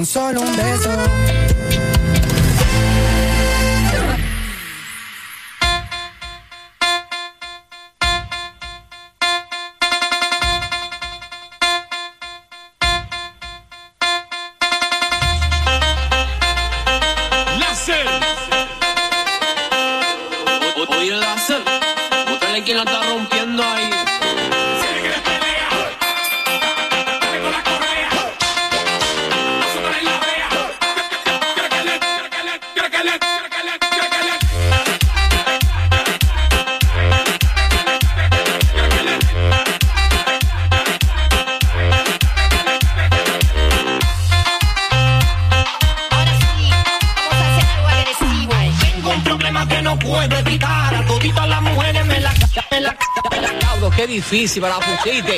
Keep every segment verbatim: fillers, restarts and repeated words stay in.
con solo un beso. Oye, Láser, búscale quien la está rompiendo ahí. Qué difícil para la pusiste.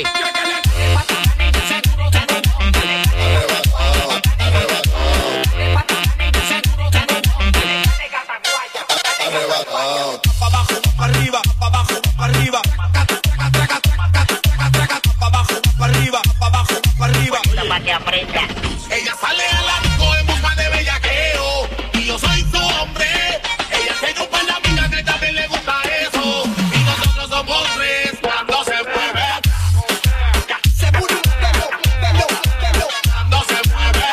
Pa' abajo, pa' arriba, pa' abajo, pa' arriba. Pa' abajo, pa' arriba, pa' abajo, pa' arriba. Ella sale a la disco en busca de bellaqueo y yo soy su hombre. Ella se chupa en la vida que también le gusta eso. Y nosotros somos tres cuando se mueve. Se mueve, pelo, pelo, pelo. Cuando se mueve.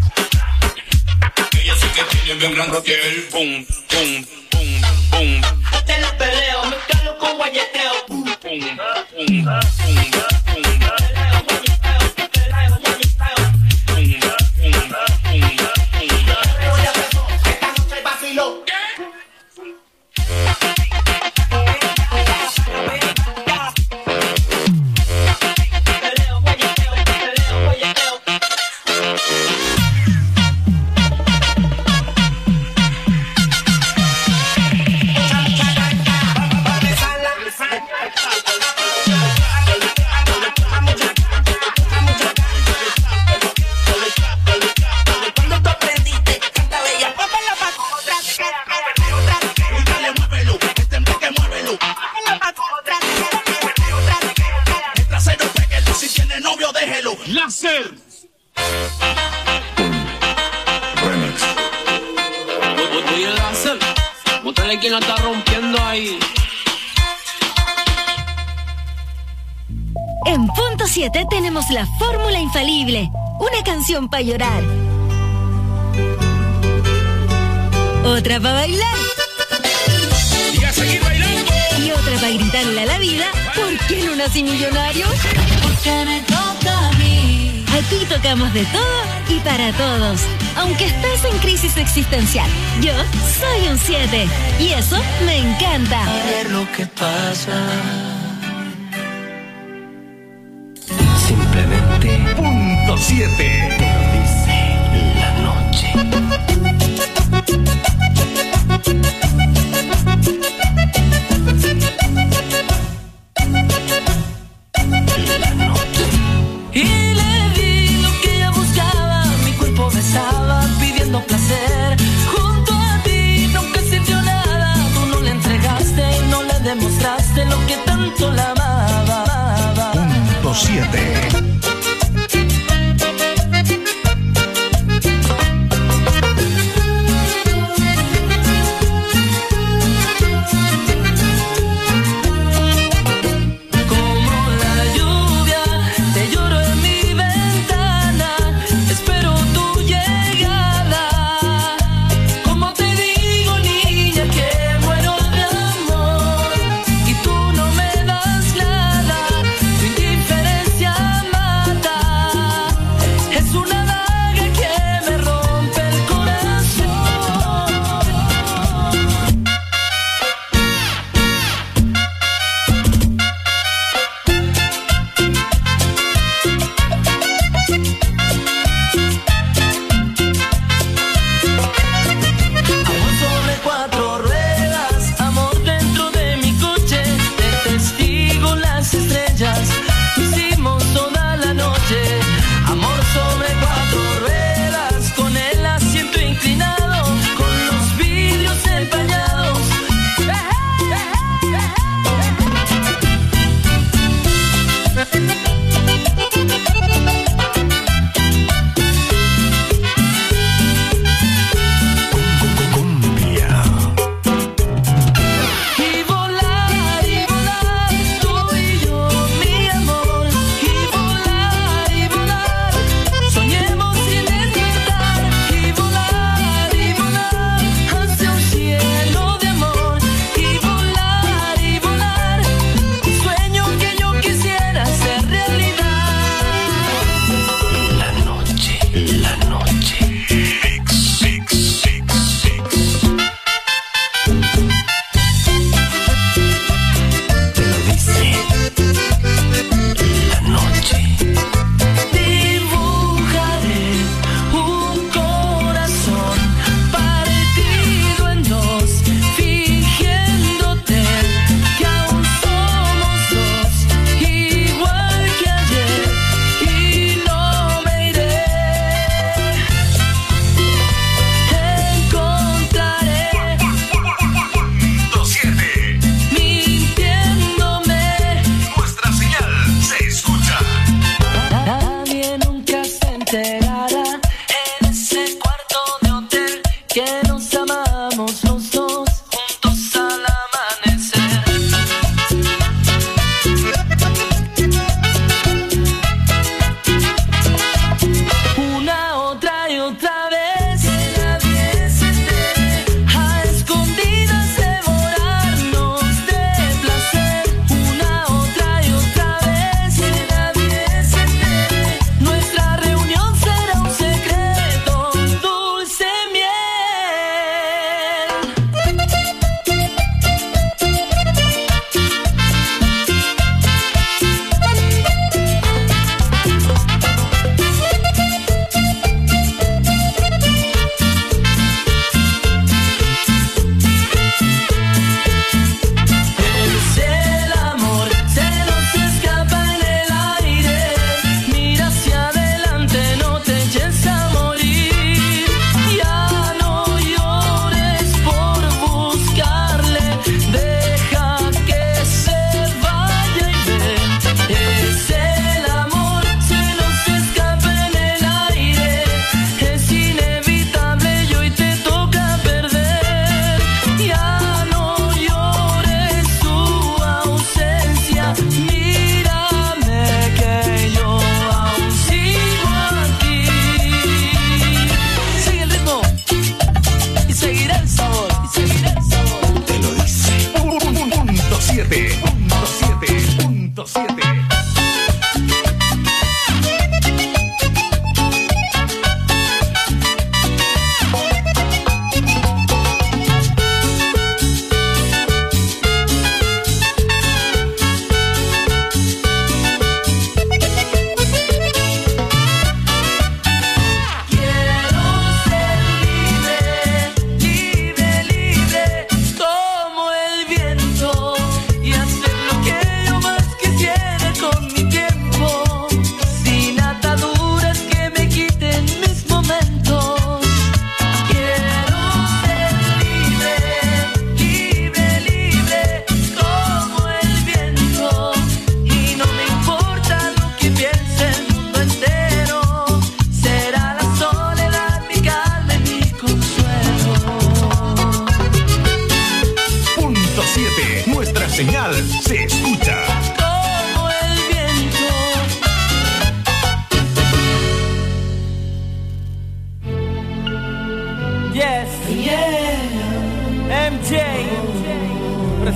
Ella sí que tiene bien grande el pum, pum, pum, pum. Te la peleo, me calo con guayeteo. Pum, pum, pum, pum. Láser. Remix. Oye, Láser, búscale quien la está rompiendo ahí. En Punto siete tenemos la fórmula infalible. Una canción para llorar. Otra para bailar. Y a seguir bailando. Y otra para gritarle a la vida. ¿Por qué no nací millonario? Porque me toca a mí. Aquí tocamos de todo y para todos. Aunque estés en crisis existencial, yo soy un siete. Y eso me encanta. A ver lo que pasa. Simplemente Punto siete. Te lo dice la noche. La noche. Y le di lo que ella buscaba. Mi cuerpo me estaba pidiendo placer. Junto a ti nunca sintió nada. Tú no le entregaste y no le demostraste lo que tanto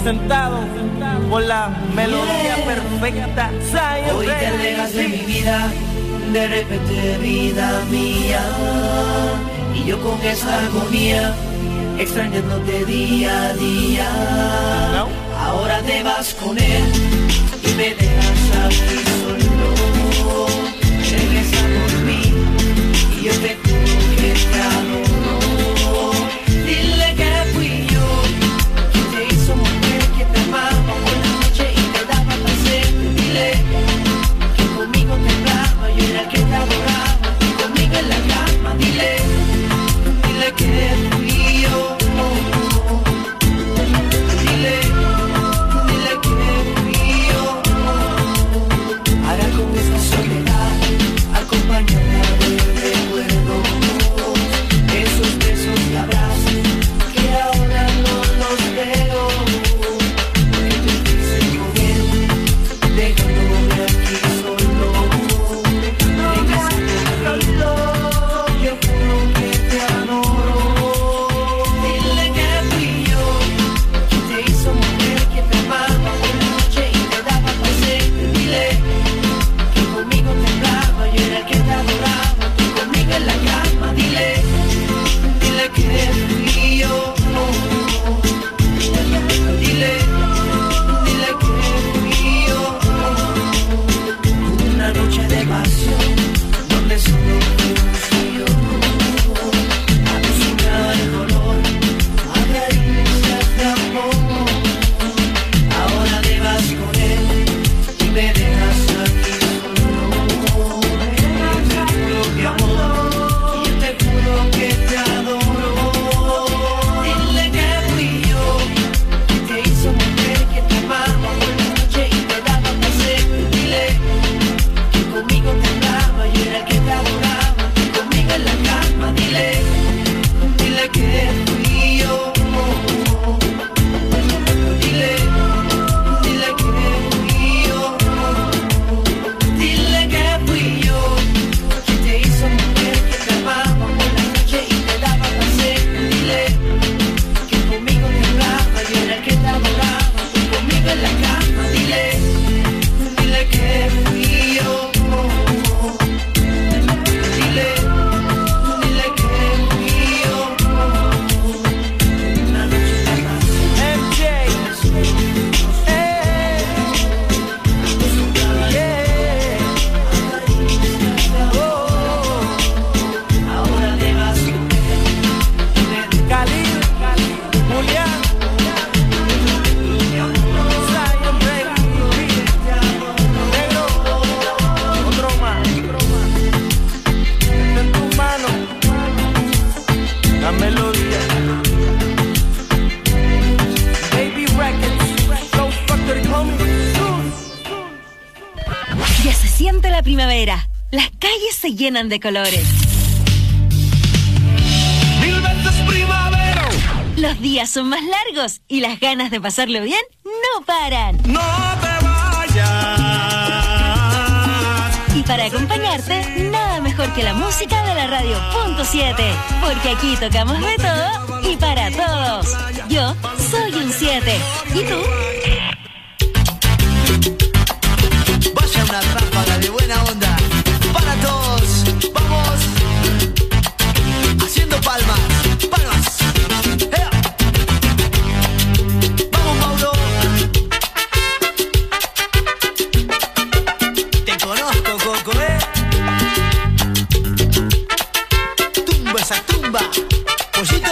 representado por la melodía perfecta. Hoy te alejas de mi vida, de repente vida mía, y yo con esa agonía, extrañándote día a día. No. Ahora te vas con él y me dejas aquí solo. Regresa por mí y yo te juro que te adoro. Dile que fui yo quien te hizo mujer, que te amaba por la noche y te daba placer. Dile que conmigo te amaba, yo era el que te adoraba, y conmigo en la cama. Dile, dile que fui yo. Dile, dile que fui yo. Ahora con esta soledad, acompañada del recuerdo, esos besos y abrazos que ahora no los veo. Que te fuiste con él, dejándome aquí solo. Regresa conmigo, yo juro que te adoro. Dile que fui yo quien te hizo mujer, que te amaba por la noche y te daba placer. Dile que conmigo te amaba, yo era el que te adoraba, y conmigo en la cama. Dile, dile que fui yo. Dile, dile que fui yo. Una noche de pasión donde solo fuimos y yo, acostumbrado al dolor, a caricias de amor. Ahora te vas con él y me dejas aquí solo. Yo te juro que amor, yo te juro que te adoro. Dile que fui yo quien te hizo mujer, que te amaba por la noche y te daba placer. Dile que conmigo te amaba, yo era el que te adoraba, y conmigo en la cama. Dile, dile que fui yo. Dile, dile que fui yo. Dile que fui yo quien te hizo mujer, que te amaba por la noche y te daba placer. Dile que conmigo te amaba, yo era el que te adoraba, y conmigo en la cama. Dile, dile que fui yo. Dile, dile que fui yo. Una noche de paz. M J, eh, yeah, oh, Ahora te vas con él. Khalil, Julián, Zion, baby, negro, otro más. Está en tu mano la melodía. Baby Records, Flow Factory coming soon. Ya se siente la primavera. Las calles se llenan de colores. Mil veces primavera. Los días son más largos y las ganas de pasarlo bien no paran. No te vayas. Y para acompañarte, nada mejor que la música de la radio punto siete. Porque aquí tocamos de todo y para todos. Yo soy un siete. ¿Y tú? Vaya una ráfaga de buena onda para todos. Vamos haciendo palmas, palmas. ¡Ea! Vamos, Mauro. Te conozco, Coco, ¿eh? Tumba esa tumba, pollito.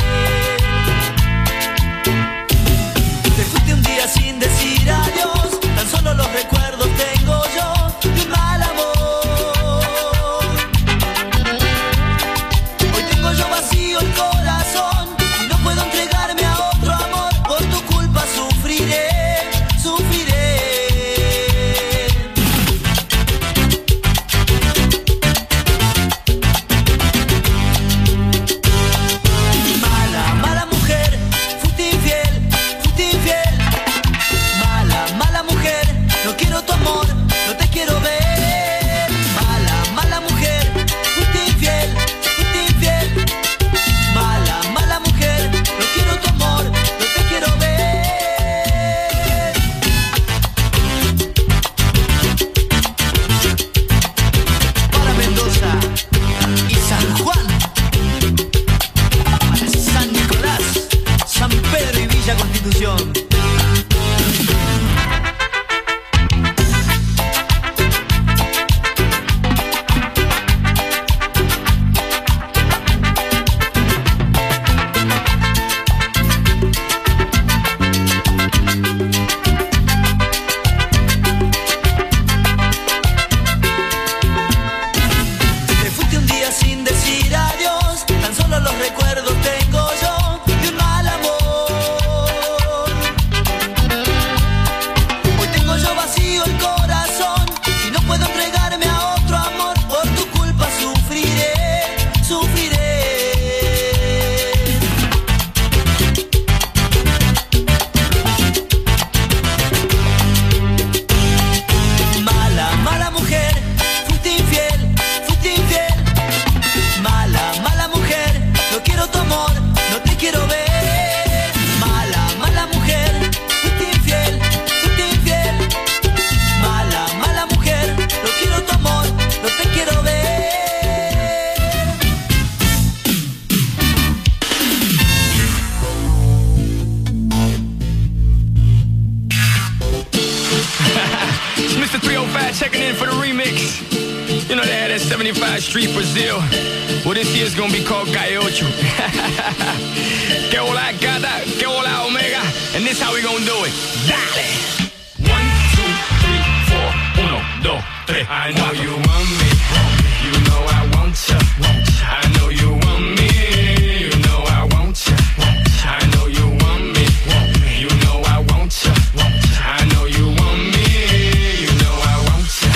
sin decir adiós. seventy-five Street, Brazil. Well, this year's gonna be called Calle Ocho. Que hola, gata, que hola, omega. And this how we gonna do it. Dale. One, two, three, four. Uno, dos, tres. I know you want me. You know I want ya. I know you want me. You know I want ya. I know you want me. You know I want ya. I know you want me. You know I want ya.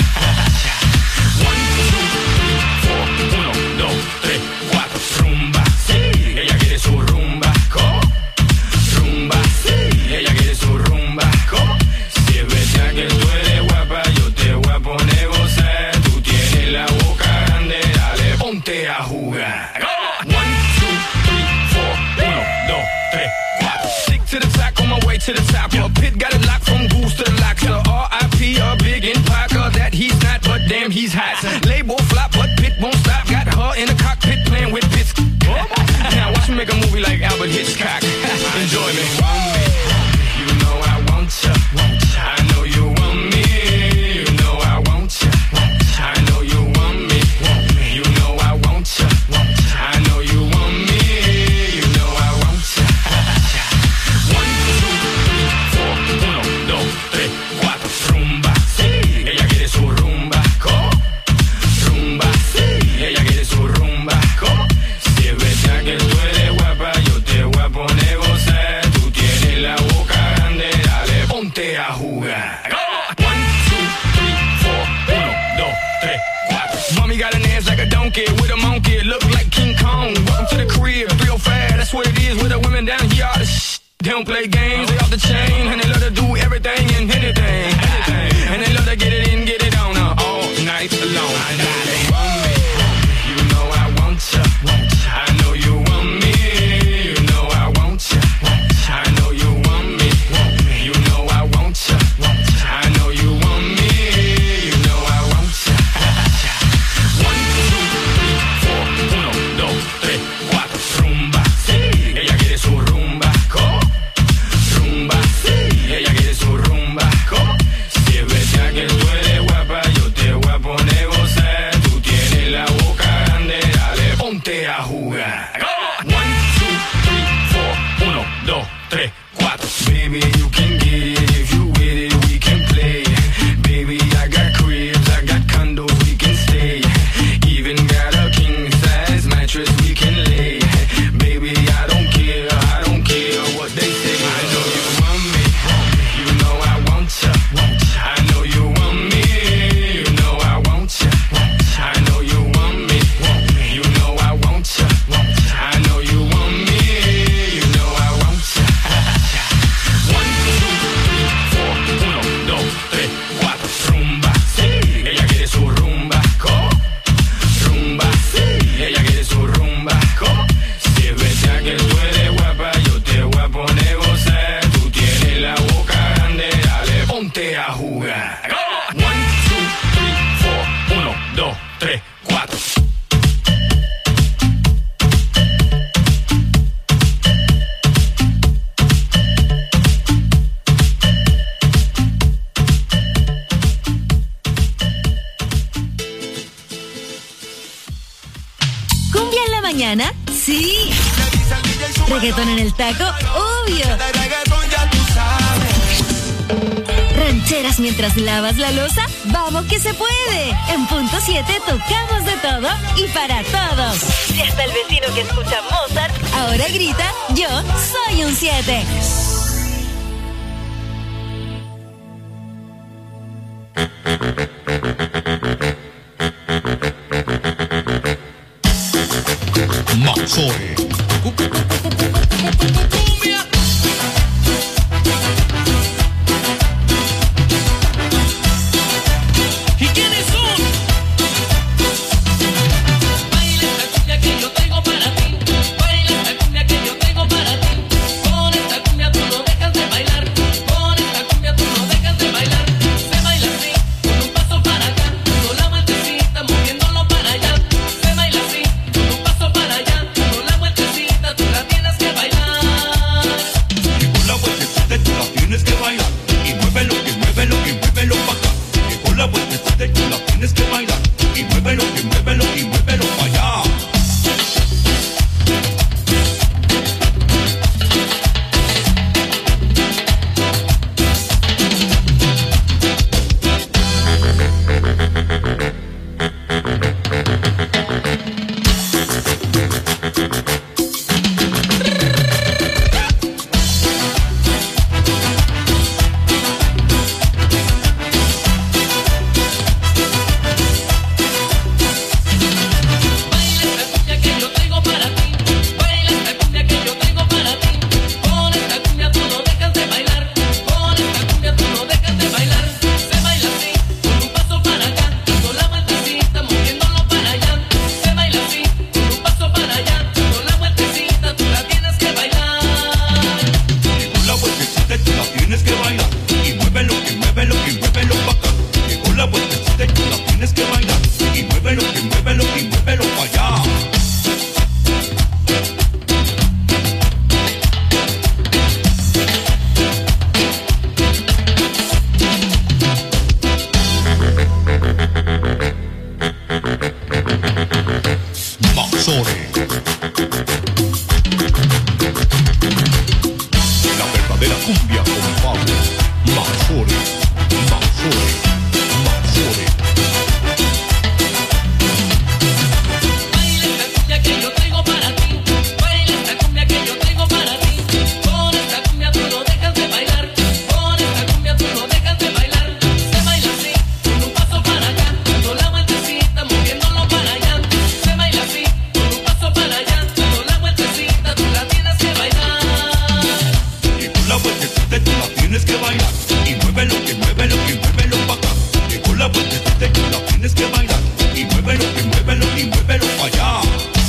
One, two, three, four. Uno, dos, tres, cuatro. Rumba, sí. Ella quiere su rumba. ¿Cómo? Rumba, sí. Ella quiere su rumba. ¿Cómo? Si es verdad que tú eres guapa, yo te voy a poner gozar. Tú tienes la boca grande, dale, ponte a jugar. One, two, three, four. Uno, dos, tres, cuatro. Stick to the top, on my way to the top. A pit got it locked from goose to the locks. R I P a big in Parker that he's not, but damn he's hot. Label flop, but Pit won't stop. Got her in the cockpit playing with bits. Now watch me make a movie like Albert Hitchcock. Enjoy me. You know I want ya. I know you want me. You know I want ya. I know you want me. You know I want ya. I know you want me. You know I want ya. One, two, three, four. Uno, dos, tres, cuatro. Rumba, sí. Ella quiere su rumba. ¿Cómo? Rumba, sí. Ella quiere su rumba. ¿Cómo? Si es verdad que tú eres guapa, yo te voy a poner gozar. Tú tienes la boca grande, dale, ponte a jugar. One, two, three, four. Uno, dos, tres, cuatro. Mommy got an ass like a donkey with a monkey. Look like King Kong. Welcome to the crib, three oh five. That's what it is with the women down here. All the sh- They don't play games, they off the chain. And they love to do everything and anything. And they love to get it in, get it on uh, all night long. You know I want ya. I know you want me. You know I want ya. I know you want me. You know I want ya. I know you want me. You know I want ya. One, two, three, four. Uno, dos, tres, cuatro. Rumba, sí. Ella quiere su rumba. ¿Cómo? Rumba, sí. Ella quiere su rumba. ¿Cómo? Si es verdad que tú eres guapa, yo te voy a poner gozar. Tú tienes la boca grande, dale, ponte a jugar. One, two, three, four. Uno, dos, tres, cuatro. Baby, you can get it if you with it, we can play. Baby, I got cribs, I got condos, we can stay. Even got a king size mattress we can lay. Baby, I don't care, I don't care what they say. I know you want me, you know I want ya. I know you want me, you know I want ya. I know you want me, you know I want ya. I know you want me, you know I want ya. One, two, three, four. Uno, dos, tres, cuatro. Rumba, sí. Ella quiere su rumba. ¿Cómo? Rumba, sí. Ella quiere su rumba. ¿Cómo? Si es verdad que tú eres guapa, yo te voy a poner gozar. Tú tienes la boca grande, dale, ponte a jugar. One, two, three, four. Uno, dos, tres, cuatro. ¿Cumbia en la mañana? Sí. ¿Reggaetón en el taco? Obvio. ¿Rancheras mientras lavas la loza? ¡Vamos que se puede! En Punto siete tocamos de todo y para todos. Si hasta el vecino que escucha Mozart ahora grita, yo soy un siete. Mazzoe. ¿Y quiénes son? Baila esta cumbia que yo tengo para ti. Baila esta cumbia que yo tengo para ti. Con esta cumbia tú no dejas de bailar. Con esta cumbia tú no dejas de bailar. Se baila así, con un paso para acá. Con la vueltecita moviéndolo para allá. Se baila así, con un paso para allá. Con la vueltecita tú la tienes que bailar. Mazore. La verdadera cumbia con Pablo Mazore. Mazore. Mazore. Baila esta cumbia que yo traigo para ti. Baila esta cumbia que yo traigo para ti. Con esta cumbia tú no dejas de bailar. Con esta cumbia tú no dejas de bailar. Se baila así, con un paso para acá, dando la vueltecita, moviéndolo para allá. Se baila así, con un paso para allá, dando la vueltecita, tú la tienes que bailar. Llegó la vueltecita y tú la tienes que bailar. Y muévelo, que muévelo, que muévelo pa' acá. Llegó la vueltecita y tú la tienes que bailar. Y muévelo, que muévelo, y muévelo pa' allá.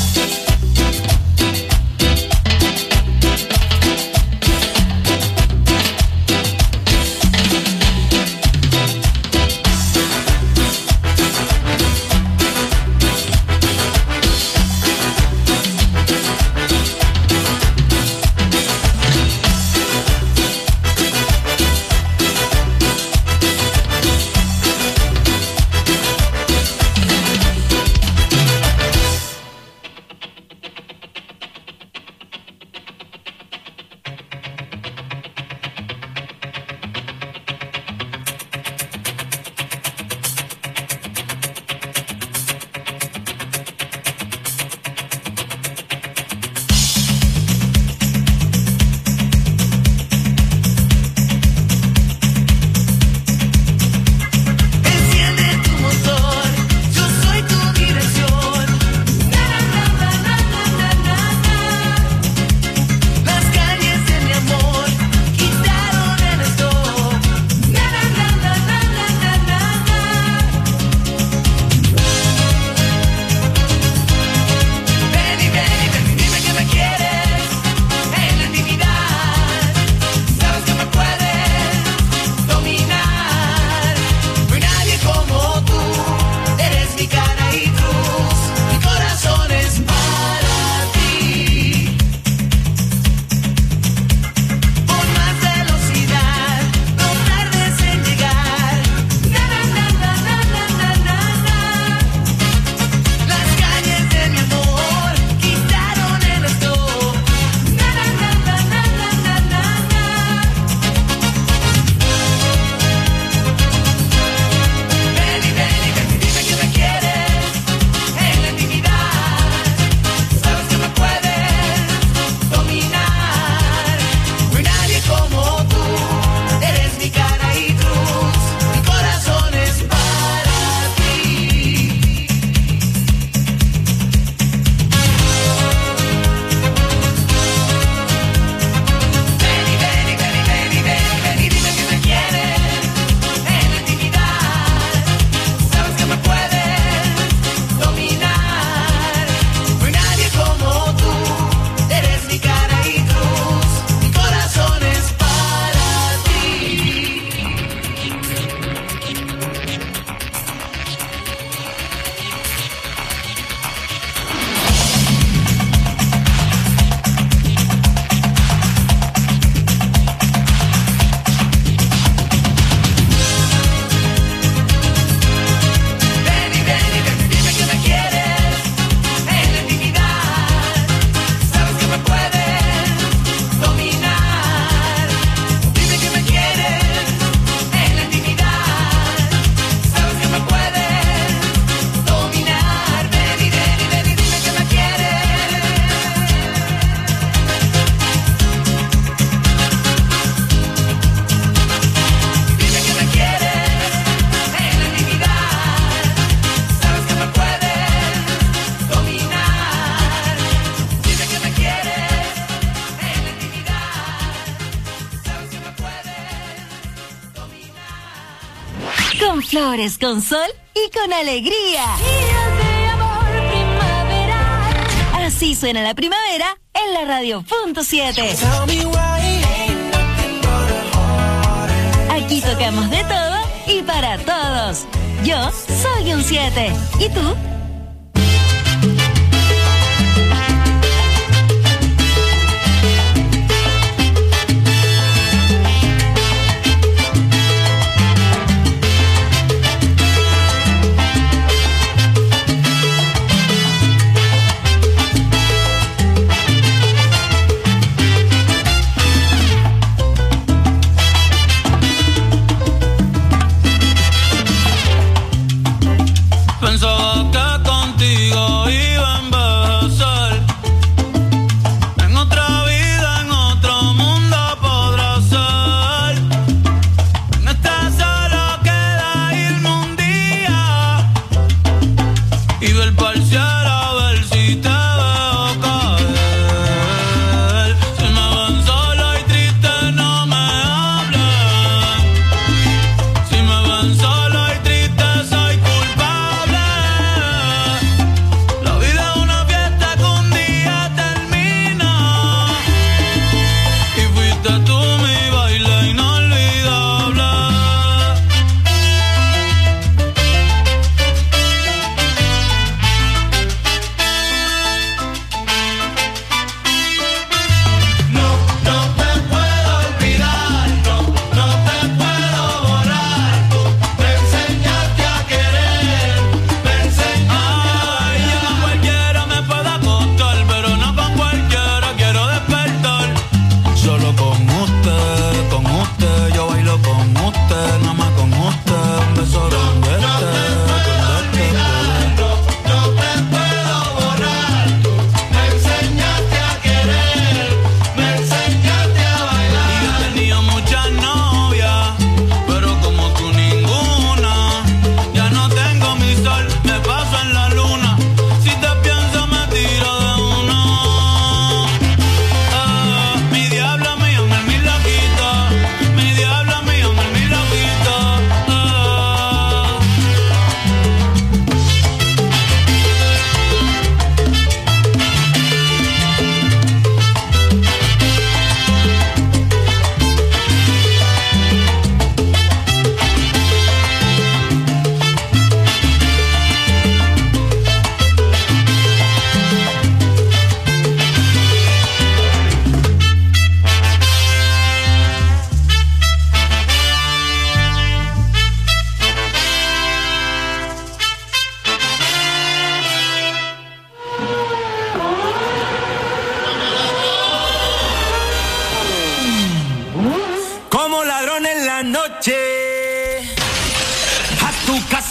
Con flores, con sol y con alegría. Así suena la primavera en la radio punto siete. Aquí tocamos de todo y para todos. Yo soy un siete. ¿Y tú?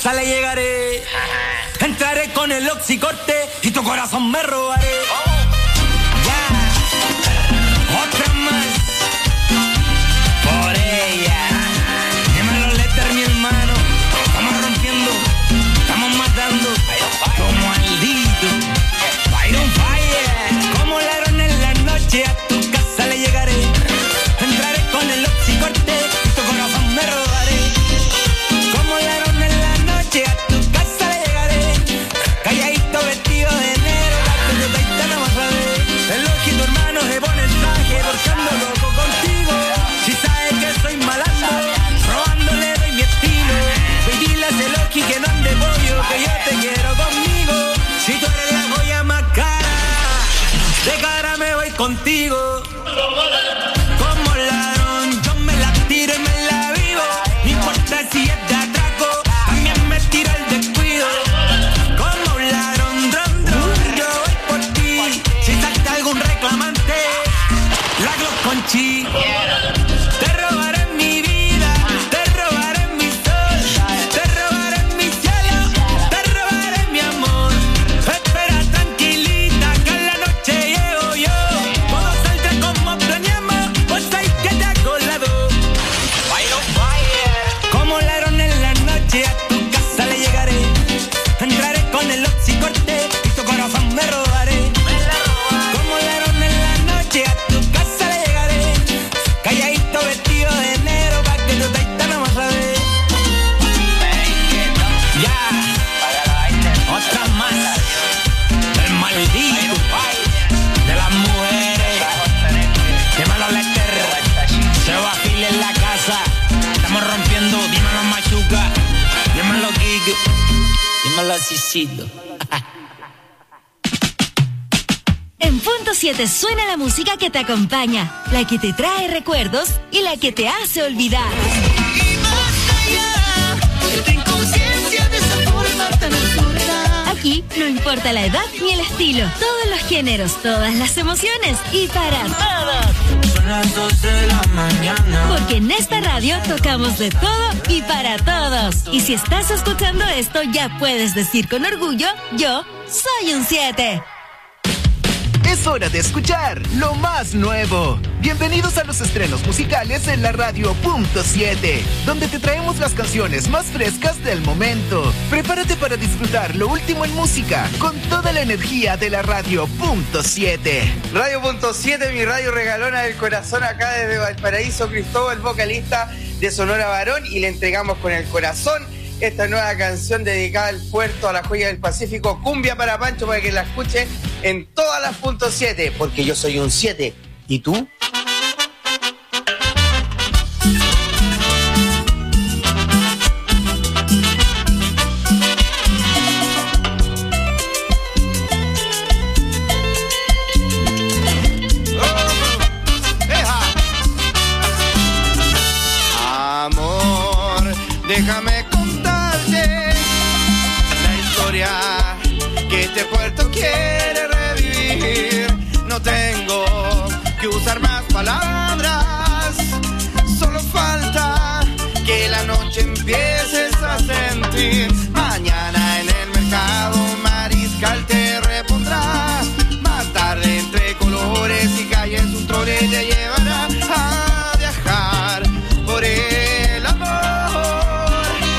casa le llegaré. Entraré con el oxicorte y tu corazón me robaré. Ya, otra más por ella. Dímelo, Lester, mi hermano. Estamos rompiendo, estamos matando como maldito. Fire on fire. Como ladrón en la noche a tu casa le llegaré. Entraré con el oxicorte y tu corazón me robaré. Como ladrón en la noche a tu casa le llegaré. Calladito vestido de negro, gato de taitana más a ver. El ojito hermano se pone el traje porque ando loco contigo. Si sabes que soy malandro, robándole doy mi estilo. Baby, dile a ese loqui que no ande pollo, que yo te quiero conmigo. Si tú eres la joya más cara, de cara me voy contigo. Como ladrón, yo me la tiro y me la vivo. No importa si es de atraco, también me tiro el descuido. Como un ladrón, dron, dron, yo voy por ti. Si salta algún reclamante, la Glock con chi. Te robaré mi vida, te robaré mi sol, te robaré mi cielo, te robaré mi amor. Espera tranquilita que en la noche llego yo. Todo saldrá como planeamos, pues hay que te hago lado. Como ladrón en la noche a tu casa le llegaré. Entraré con el oxicorte y tu corazón me robaré. Como ladrón en la noche a tu casa le llegaré. Calladito vestido de negro pa' que tu taitana más a ver. Ya, otra más del maldito de las mujeres. Dímelo, Lester, se va a fil en la casa. Estamos rompiendo, dímelo, Machuca, dímelo, Kike, dímelo, Cicito. En punto siete suena la música que te acompaña, la que te trae recuerdos y la que te hace olvidar. Aquí no importa la edad ni el estilo, todos los géneros, todas las emociones y para todos. Son las dos de la mañana. Porque en esta radio tocamos de todo y para todos. Y si estás escuchando esto, ya puedes decir con orgullo, yo soy un siete. Es hora de escuchar lo más nuevo. Bienvenidos a los estrenos musicales en la radio punto siete, donde te traemos las canciones más frescas del momento. Prepárate para disfrutar lo último en música con toda la energía de la radio punto siete. Radio punto siete, mi radio regalona del corazón, acá desde Valparaíso, Cristóbal, vocalista de Sonora Varón, y le entregamos con el corazón esta nueva canción dedicada al puerto, a la joya del Pacífico, Cumbia para Pancho, para que la escuche en todas las punto siete, porque yo soy un siete. ¿Y tú? Amor, déjame contarte la historia que este puerto quiere revivir. No tengo que usar más palabras, solo falta que la noche empieces a sentir. Mañana en el mercado Mariscal te repondrá. Más tarde entre colores y calles un trole te llevará a viajar por el amor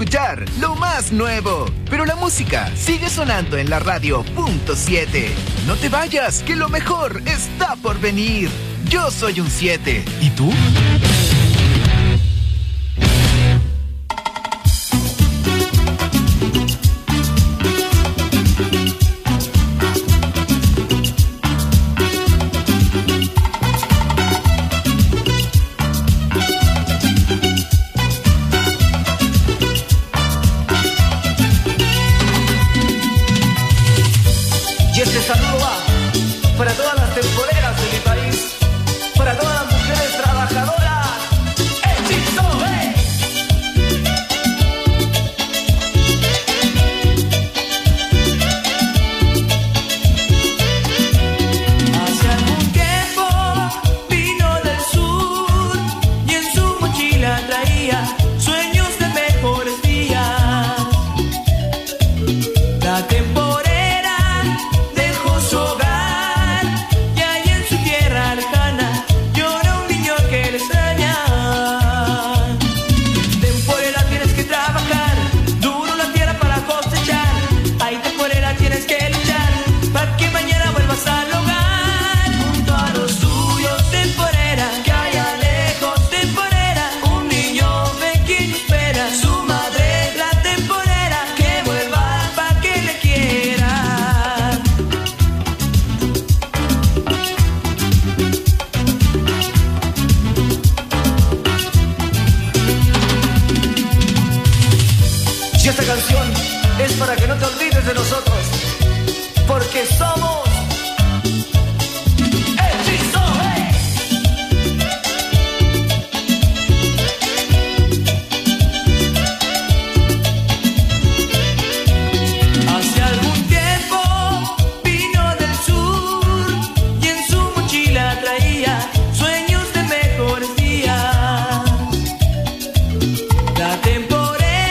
escuchar lo más nuevo, pero la música sigue sonando en la radio punto siete. No te vayas, que lo mejor está por venir. Yo soy un siete. ¿Y tú? Para todas las temporeras de mi país, para todas las mujeres trabajadoras, ¡hechizo, eh! Hace algún tiempo vino del sur y en su mochila traía sueños de mejores días. La temporera dejó su hogar. Es para que no te olvides de nosotros, porque somos Hechizo, eh. Hace algún tiempo vino del sur y en su mochila traía sueños de mejores días. La temporada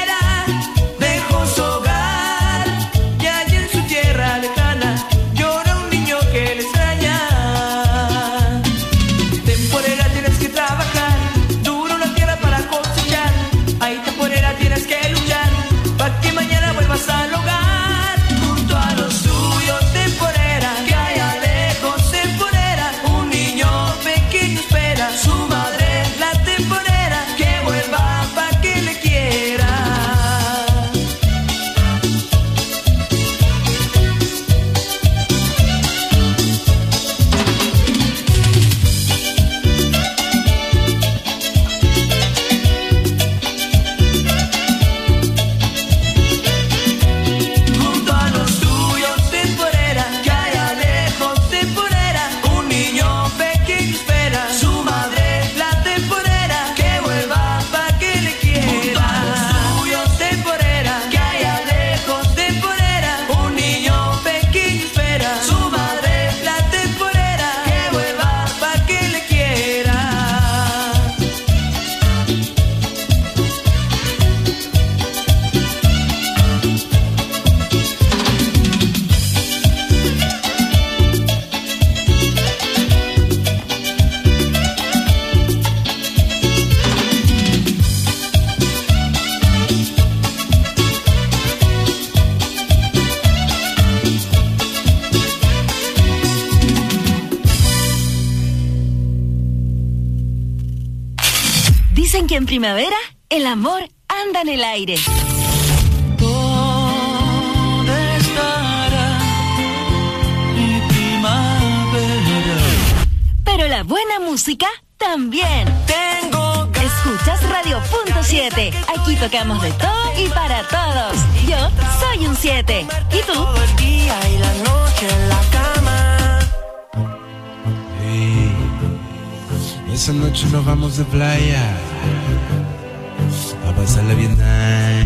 al hogar, junto a los suyos, temporera, que allá lejos, temporera, un niño pequeño espera, su madre, la temporera, que vuelva pa' que le quiera. Dicen que en primavera el amor anda en el aire. ¿Dónde estará mi primavera? Pero la buena música también. Tengo Escuchas radio punto siete. Aquí tocamos de todo y para todos. Yo soy un siete. ¿Y tú? Todo el día y la noche en la cama. Hey, esa noche nos vamos de playa a pasarla bien nice.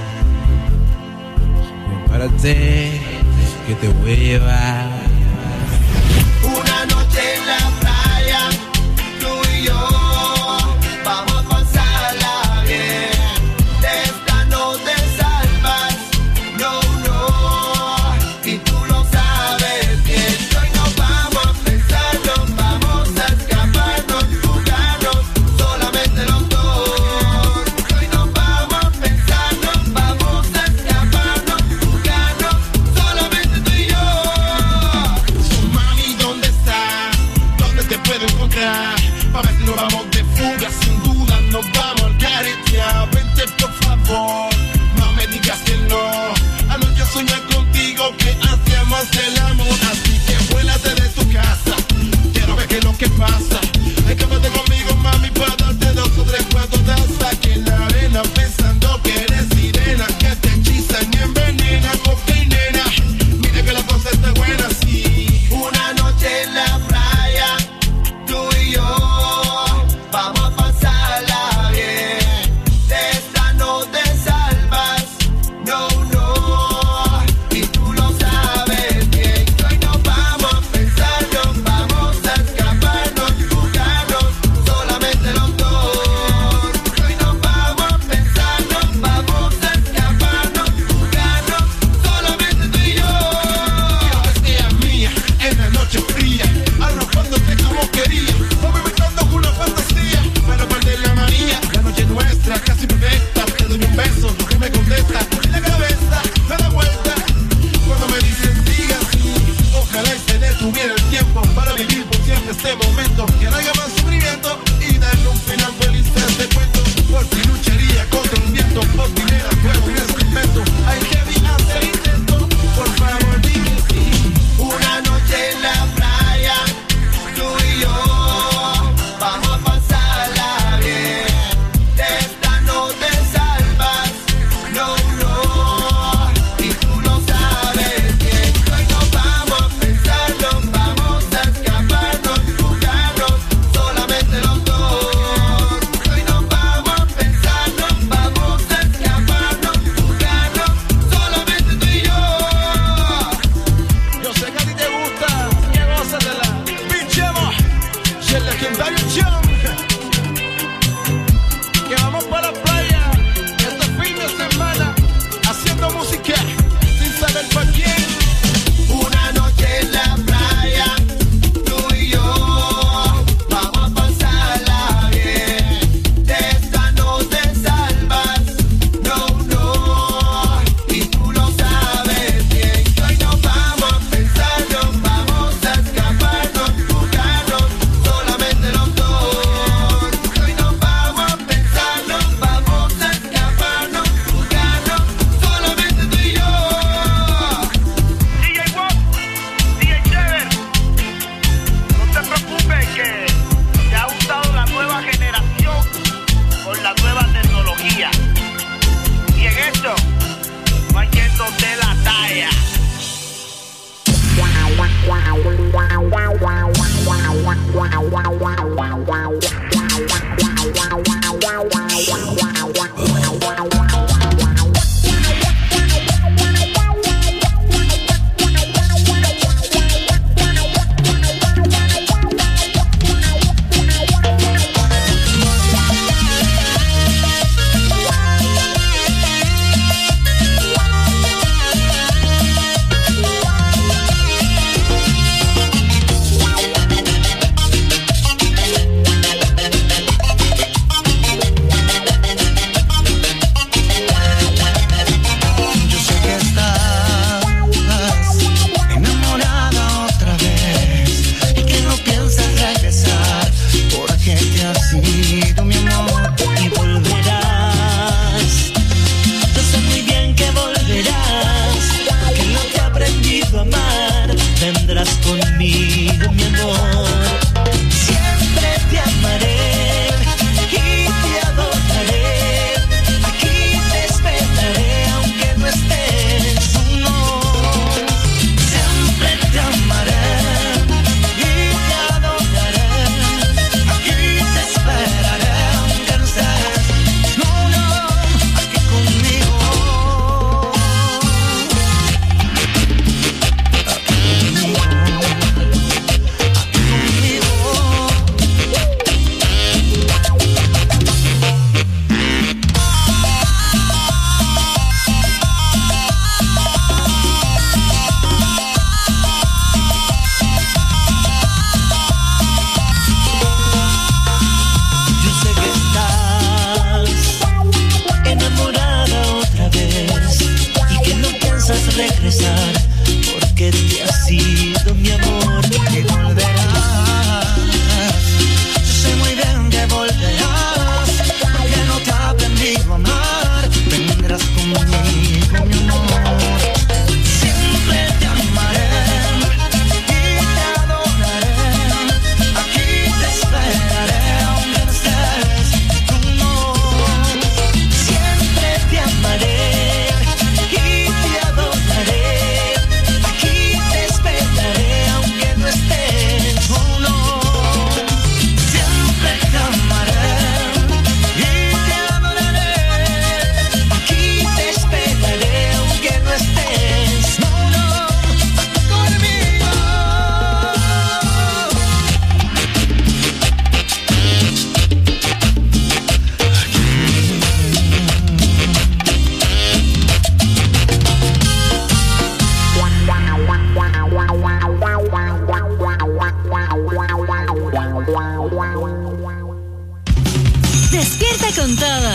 Prepárate que te voy a llevar una noche en la playa, tú y yo vamos a pasarla bien. De esta no te salvas, no, no, y tú lo sabes bien. Hoy nos vamos a pensarnos, vamos a escaparnos, jugarnos, solamente los dos. Hoy nos vamos a pensarnos, cancelamos, así que vuélate de tu casa. Quiero ver qué es lo que pasa. Escápate conmigo, mami, para darte dos o tres cuartos de hasta que en la arena, pensando que eres sirena, que te hechizan y envenenan, ok, nena. Mira que la cosa está buena, sí. Una noche en la playa, tú y yo, vamos a pasarla bien. De esta no te salvas, no, no, y tú lo sabes bien. Hoy nos vamos a pensar, nos vamos a escaparnos, jugarnos, solamente los dos. Hoy nos vamos a pensar, nos vamos a escaparnos, jugarnos, solamente tú y yo. Ella mía, en la noche fría, arropándote como quería, movimentando una fantasía, para perder la María. La noche nuestra, casi perfecta, te doy un beso, lo que me contesta, la cabeza, me da vuelta, cuando me dices siga así, ojalá y se detuviera el tiempo, para vivir por siempre este momento, que no haya más sufrimiento, y darle un final feliz a este cuento, por ti lucharía contra un viento, por dinero, fuego un experimento, hay que hacer intento, por favor dime sí. Una noche en la playa, tú y yo, vamos a pasarla bien. De esta no te salvas, no, no, y tú lo sabes bien. Hoy nos vamos a pensar, nos vamos a escaparnos, jugarnos, solamente los dos. Hoy nos vamos a pensar, nos vamos a escaparnos, jugarnos, solamente tú y yo. Yo sé que a ti te gusta, que gózatela. Pinchemos, y el legendario Chum. Que vamos para la playa, este fin de semana, haciendo música, sin saber para quién. Una noche en la playa, tú y yo, vamos a pasarla bien. De esta no te salvas, no, no, y tú lo sabes bien. Hoy nos vamos a pensar, nos vamos a escaparnos, jugarnos, solamente los dos. Hoy nos vamos a pensar, nos vamos a escaparnos, jugarnos, solamente tú y yo. D J Wop, D J Chever, no te preocupes que te ha gustado la nueva generación con la nueva tecnología. Y en esto, no hay quien nos dé la talla.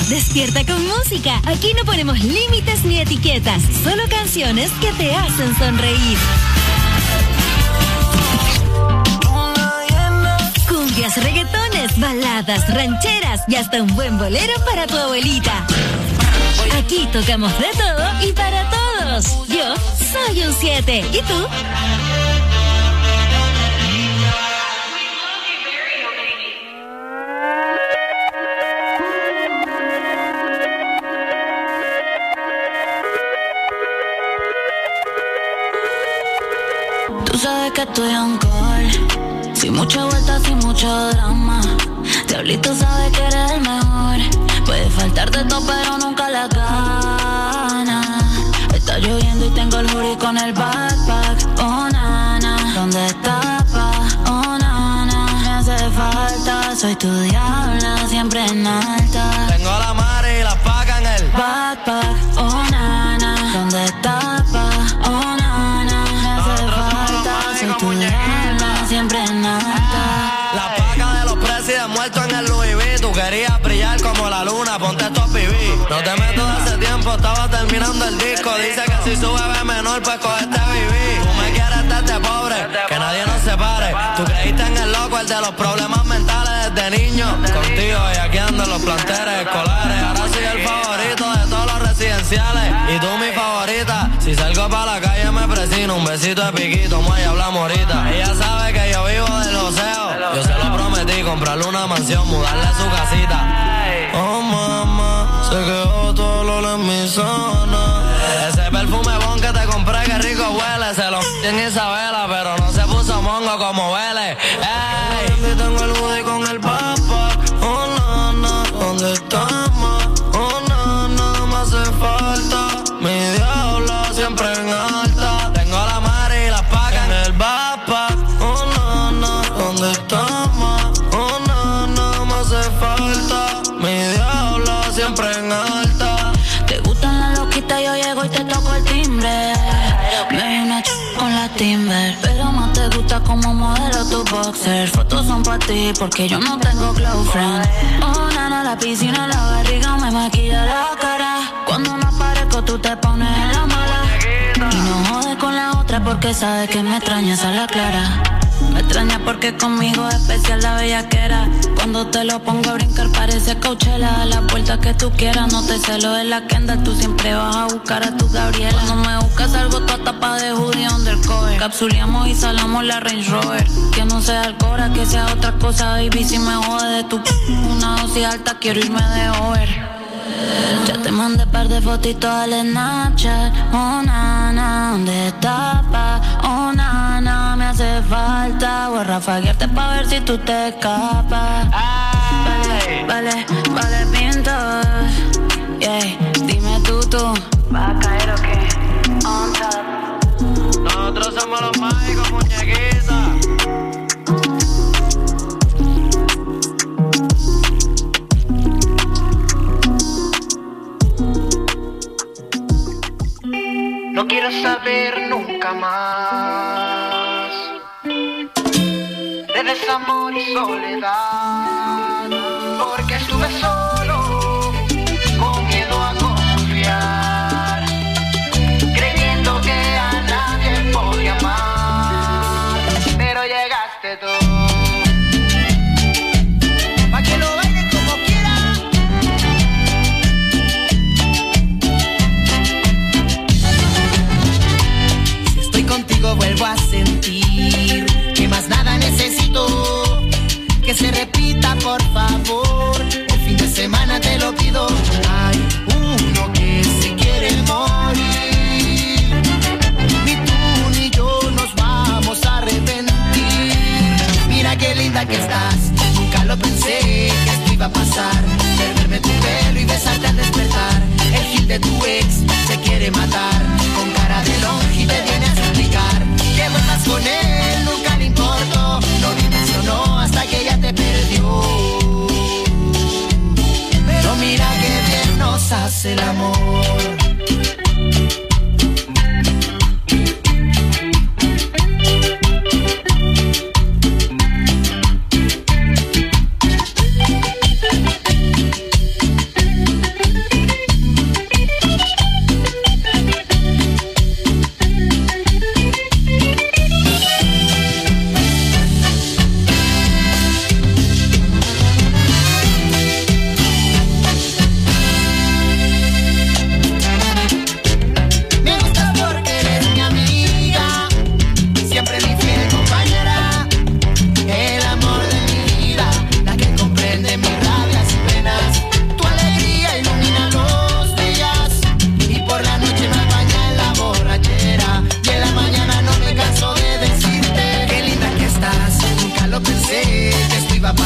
Despierta con música. Aquí no ponemos límites ni etiquetas, solo canciones que te hacen sonreír. Cumbias, reggaetones, baladas, rancheras y hasta un buen bolero para tu abuelita. Aquí tocamos de todo y para todos. Yo soy un siete. ¿Y tú? Tú sabes que estoy on call, sin mucha vuelta, sin mucho drama. Diablito sabe que eres el mejor. Puede faltarte todo, pero nunca la gana. Está lloviendo y tengo el hoodie con el backpack. Oh, nana, ¿dónde está, pa? Oh, nana, me hace falta. Soy tu diabla, siempre en alta. Tengo la madre y la paca en el backpack. Oh, nana, ¿dónde está, pa? Oh, nana, me hace falta. Soy tu diabla, siempre en alta. La paca de los presidentes muertos en el Louis V. Tú querías brillar como la luna, ponte estos pibí. No te meto de hace tiempo, estaba terminando el disco. Dice que si sube ve menor, pues cogete viví. Tú me quieres darte pobre, que nadie nos separe. Tú creíste en el loco, el de los problemas mentales desde niño. Contigo y aquí ando en los planteles escolares. Ahora soy el favorito de todos los residenciales. Y tú mi favorita. Si salgo para la calle me presino. Un besito de piquito, y hablamos ahorita. Ella sabe que yo vivo del joseo. Yo se lo prometí, comprarle una mansión, mudarle a su casita. Oh mamá, se quedó todo el olor en mi zona. Ese perfume bon que te compré, que rico huele. Se lo en Isabela, pero no se puso mongo como huele. Ey, y tengo el hoodie con el papa. Oh nana, ¿dónde estamos? Oh nana, me hace falta. Mi diablo siempre en alta. Tengo la madre y la paca en el backpack. Oh nana, ¿dónde estamos? Oh nana, me hace falta. Mi diablo siempre en alta. Te gustan las loquitas, yo llego y te toco el timbre. Me vi una ch con la Timber, pero más te gusta como modelo tu boxer. Fotos son para ti porque yo no tengo close friend. Oh nana, la piscina, la barriga me maquilla la cara. Cuando no aparezco tú te pones en la mala. Y no jodes con la otra porque sabes que me extrañas a la clara. Me extraña porque conmigo es especial la bellaquera. Cuando te lo pongo a brincar parece Coachella. A la vuelta que tú quieras, no te celo de la Kendall. Tú siempre vas a buscar a tu Gabriela. Cuando me buscas algo toda tapa de hoodie undercover. Capsuleamos y salamos la Range Rover. Que no sea Alcora, que sea otra cosa, baby. Si me jode de tu p*** una dosis alta, quiero irme de over. Ya te mandé par de fotitos al Snapchat. Oh nana, ¿dónde estás, pa? Oh nana, me hace falta. Voy a rafaguearte pa' ver si tú te escapas. Vale, vale, vale, pinto. Yeah, dime tú, tú ¿vas a caer o qué? On top. Nosotros somos los mágicos, muñequitas. No quiero saber nunca más de desamor y soledad, porque estuve solo, con miedo a confiar, creyendo que a nadie podía amar, pero llegaste tú. Pa' que lo baile como quiera. Contigo vuelvo a sentir que más nada necesito, que se repita por favor, el fin de semana te lo pido. Hay uno que se quiere morir, ni tú ni yo nos vamos a arrepentir. Mira qué linda que estás, nunca lo pensé que esto iba a pasar, perderme tu pelo y besarte al despertar. El gil de tu ex se quiere matar, con cara de longe te viene a suplicar que vuelvas con él, nunca le importó, no dimensionó hasta que ella te perdió.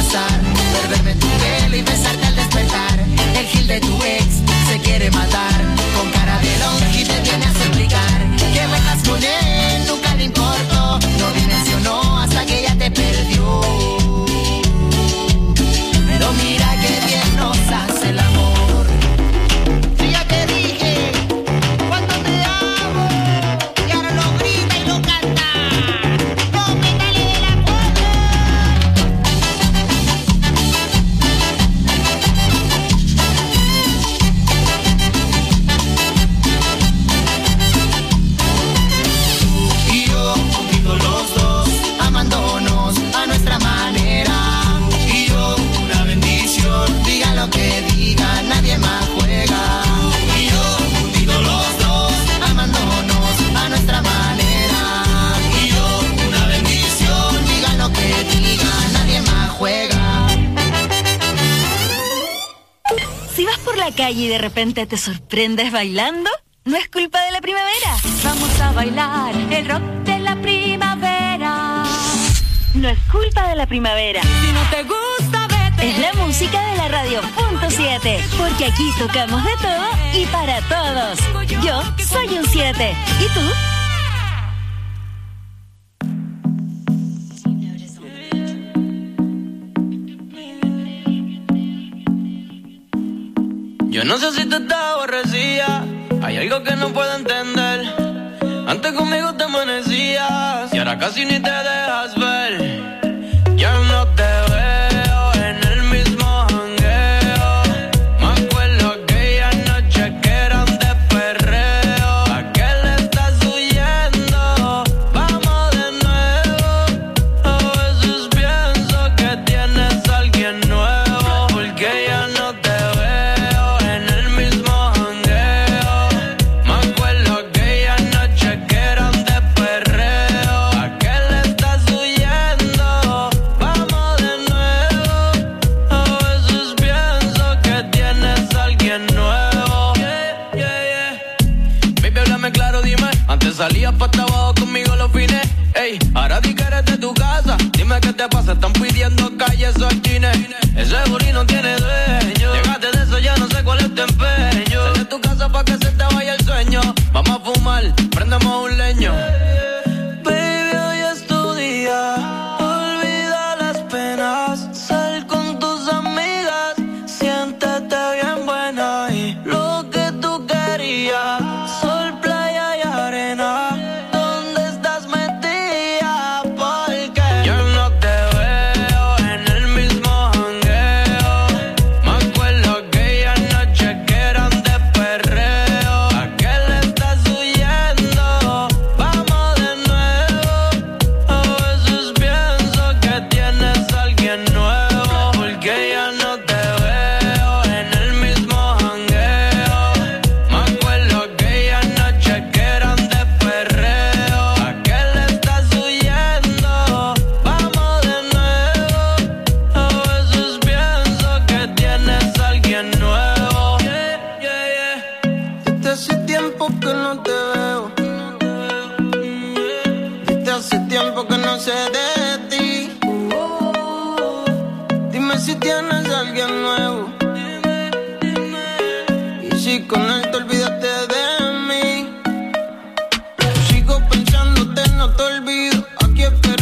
abusar, perderme tu pelo y besarte al despertar. El gil de tu ex se quiere matar, con cara de longe y te viene a suplicar que vuelvas con él, nunca le importó, no dimensionó hasta que ella te perdió. Pero mira que bien nos hace el amor. Si ya te dije cuánto te amo, y ahora lo grita y lo canta. No me dale de la y yo, contigo los dos, amándonos a nuestra manera. Y yo, una bendición, diga lo que diga, nadie más juega. Y yo, contigo los dos, amándonos a nuestra manera. Y yo, una bendición, diga lo que diga, nadie más juega. Si vas por la calle y de repente te sorprendes bailando, no es culpa de la primavera. Vamos a bailar el rock de la primavera. No es culpa de la primavera. Si no te gusta, vete. Es la música de la radio punto siete, porque aquí tocamos de todo y para todos. Yo soy un siete. ¿Y tú? Yo no sé si te estás aborrecida, hay algo que no puedo entender. Antes conmigo te amanecías y ahora casi ni te dejas ver. Ya no te veo en el mismo jangueo. Me acuerdo aquella noche que eran de perreo. ¿A qué le estás huyendo? Vamos de nuevo. A veces pienso que tienes a alguien nuevo, porque ya no te veo en el mismo jangueo. Me acuerdo aquella noche que eran de perreo. ¿A qué le estás huyendo? Vamos de nuevo. A veces pienso que tienes a alguien nuevo. Yeah, yeah, yeah. Baby, háblame claro, dime. Antes salías pa' abajo conmigo los fines. Ey, ahora di que eres de tu casa. Dime qué te pasa, están pidiendo calles o chines. Ese booty no tiene dueño. Llegaste de eso, ya no sé cuál es tu empeño. Sal de tu casa pa' que se te vaya el sueño. Vamos a fumar, prendemos un leño. Baby, hoy es tu día. Olvida las penas. Sal con tus amigas. Siéntete bien buena. Y lo que tú querías. Sol, playa y arena. ¿Dónde estás metida? Porque yo no te veo en el mismo jangueo. Me acuerdo aquella noche que eran de perreo. ¿A qué le estás huyendo? Vamos de nuevo. A veces pienso que tienes a alguien nuevo, porque ya no te veo en el mismo jangueo. Me acuerdo aquella noche que eran de perreo. ¿A qué le estás huyendo? Vamos de nuevo. A veces pienso que tienes a alguien nuevo. Yeah, yeah, yeah. Desde hace tiempo que no te veo. Desde hace tiempo que no sé de ti. Dime si tienes a alguien nuevo. Y si con él te olvidaste de mí. Sigo pensándote, no te olvido. Aquí esperando